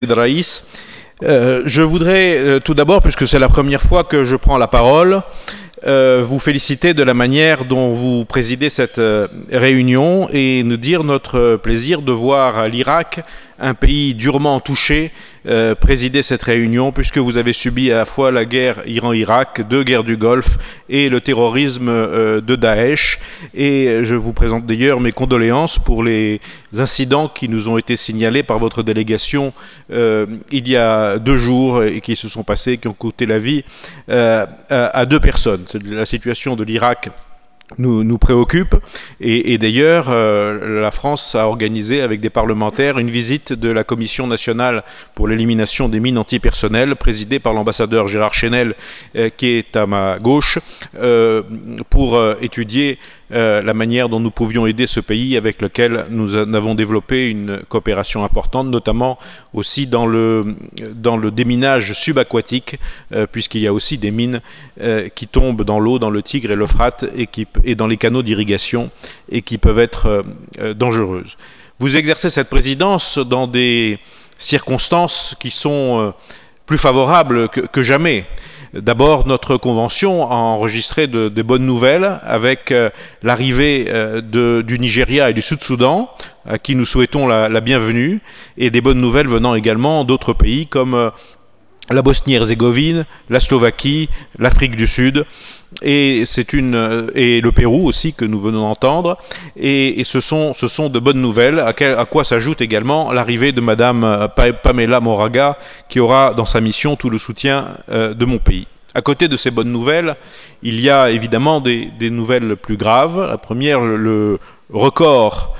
Raïs. Je voudrais tout d'abord, puisque c'est la première fois que je prends la parole, vous féliciter de la manière dont vous présidez cette réunion et nous dire notre plaisir de voir l'Irak, un pays durement touché, présider cette réunion, puisque vous avez subi à la fois la guerre Iran-Irak, deux guerres du Golfe et le terrorisme de Daesh. Et je vous présente d'ailleurs mes condoléances pour les incidents qui nous ont été signalés par votre délégation il y a 2 jours et qui se sont passés, qui ont coûté la vie à 2 personnes. La situation de l'Irak nous préoccupe et d'ailleurs la France a organisé avec des parlementaires une visite de la Commission nationale pour l'élimination des mines antipersonnelles présidée par l'ambassadeur Gérard Chenel qui est à ma gauche pour étudier la manière dont nous pouvions aider ce pays avec lequel nous avons développé une coopération importante, notamment aussi dans le déminage subaquatique, puisqu'il y a aussi des mines qui tombent dans l'eau, dans le Tigre et l'Euphrate, et dans les canaux d'irrigation, et qui peuvent être dangereuses. Vous exercez cette présidence dans des circonstances qui sont plus favorables que jamais. D'abord, notre convention a enregistré de bonnes nouvelles avec l'arrivée du Nigeria et du Sud-Soudan, à qui nous souhaitons la bienvenue, et des bonnes nouvelles venant également d'autres pays comme la Bosnie-Herzégovine, la Slovaquie, l'Afrique du Sud, et le Pérou aussi que nous venons d'entendre, et ce sont de bonnes nouvelles, à quoi s'ajoute également l'arrivée de Madame Pamela Moraga, qui aura dans sa mission tout le soutien de mon pays. À côté de ces bonnes nouvelles, il y a évidemment des nouvelles plus graves. La première, le record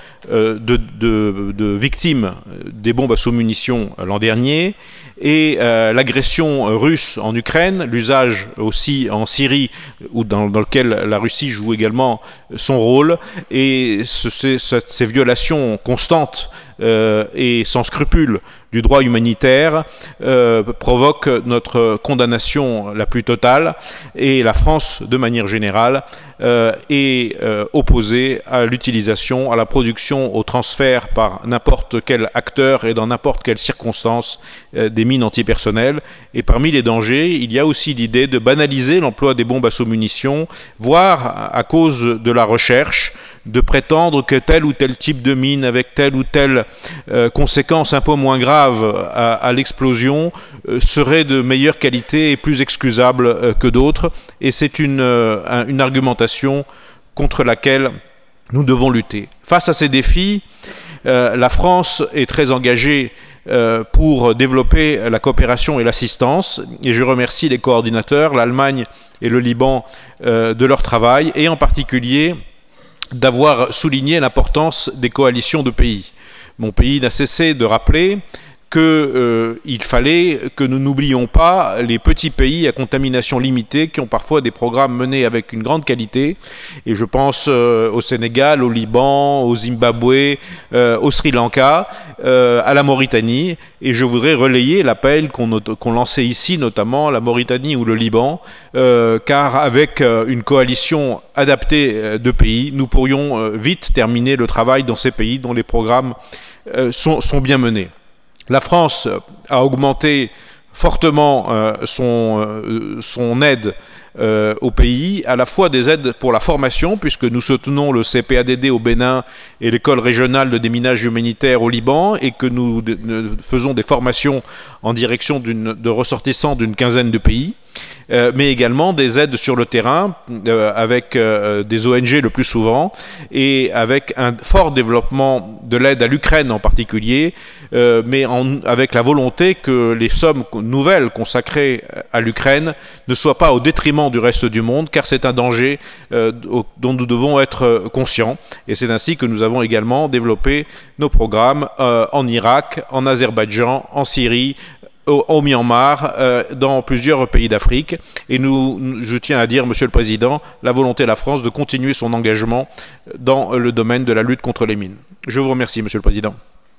de victimes des bombes à sous-munitions l'an dernier, et l'agression russe en Ukraine, l'usage aussi en Syrie, dans lequel la Russie joue également son rôle, et ces violations constantes et sans scrupule du droit humanitaire provoquent notre condamnation la plus totale, et la France, de manière générale, est opposée à l'utilisation, à la production, au transfert par n'importe quel acteur et dans n'importe quelle circonstance des mines antipersonnelles. Et parmi les dangers, il y a aussi l'idée de banaliser l'emploi des bombes à sous-munitions, voire à cause de la recherche, de prétendre que tel ou tel type de mine avec telle ou telle conséquence un peu moins grave à l'explosion serait de meilleure qualité et plus excusable que d'autres. Et c'est une argumentation contre laquelle nous devons lutter. Face à ces défis, la France est très engagée pour développer la coopération et l'assistance, et je remercie les coordinateurs, l'Allemagne et le Liban, de leur travail, et en particulier d'avoir souligné l'importance des coalitions de pays. Mon pays n'a cessé de rappeler qu'il fallait que nous n'oublions pas les petits pays à contamination limitée qui ont parfois des programmes menés avec une grande qualité, et je pense au Sénégal, au Liban, au Zimbabwe, au Sri Lanka, à la Mauritanie, et je voudrais relayer l'appel qu'on lançait ici, notamment la Mauritanie ou le Liban, car avec une coalition adaptée de pays, nous pourrions vite terminer le travail dans ces pays dont les programmes sont bien menés. La France a augmenté fortement son aide au pays, à la fois des aides pour la formation, puisque nous soutenons le CPADD au Bénin et l'école régionale de déminage humanitaire au Liban, et que nous faisons des formations en direction de ressortissants d'une quinzaine de pays, mais également des aides sur le terrain avec des ONG le plus souvent, et avec un fort développement de l'aide à l'Ukraine en particulier, mais avec la volonté que les sommes nouvelles consacrées à l'Ukraine ne soient pas au détriment du reste du monde, car c'est un danger dont nous devons être conscients, et c'est ainsi que nous avons également développé nos programmes en Irak, en Azerbaïdjan, en Syrie, au Myanmar, dans plusieurs pays d'Afrique. Et je tiens à dire, Monsieur le Président, la volonté de la France de continuer son engagement dans le domaine de la lutte contre les mines. Je vous remercie, Monsieur le Président.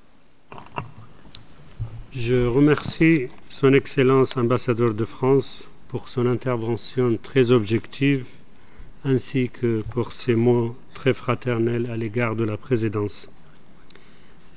Je remercie Son Excellence ambassadeur de France pour son intervention très objective, ainsi que pour ses mots très fraternels à l'égard de la présidence.